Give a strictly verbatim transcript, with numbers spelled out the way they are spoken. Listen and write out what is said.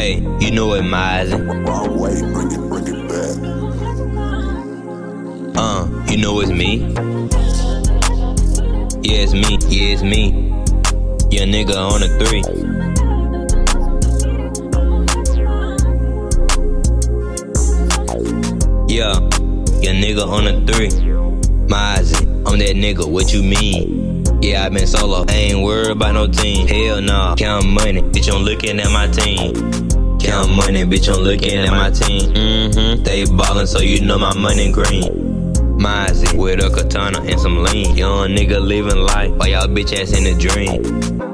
Hey, you know it, Mizey. Wrong way, bring it, bring it back. Uh, you know it's me. Yeah, it's me. Yeah, it's me. Your nigga on a three. Yeah, your nigga on a three. Mizey, I'm that nigga, what you mean? Yeah, I been solo, I ain't worried about no team. Hell nah, count money, bitch, I'm looking at my team. Count money, bitch, I'm looking at my team. Mm-hmm, they ballin', so you know my money green. Mizey, with a katana and some lean. Young nigga living life, while y'all bitch ass in the dream.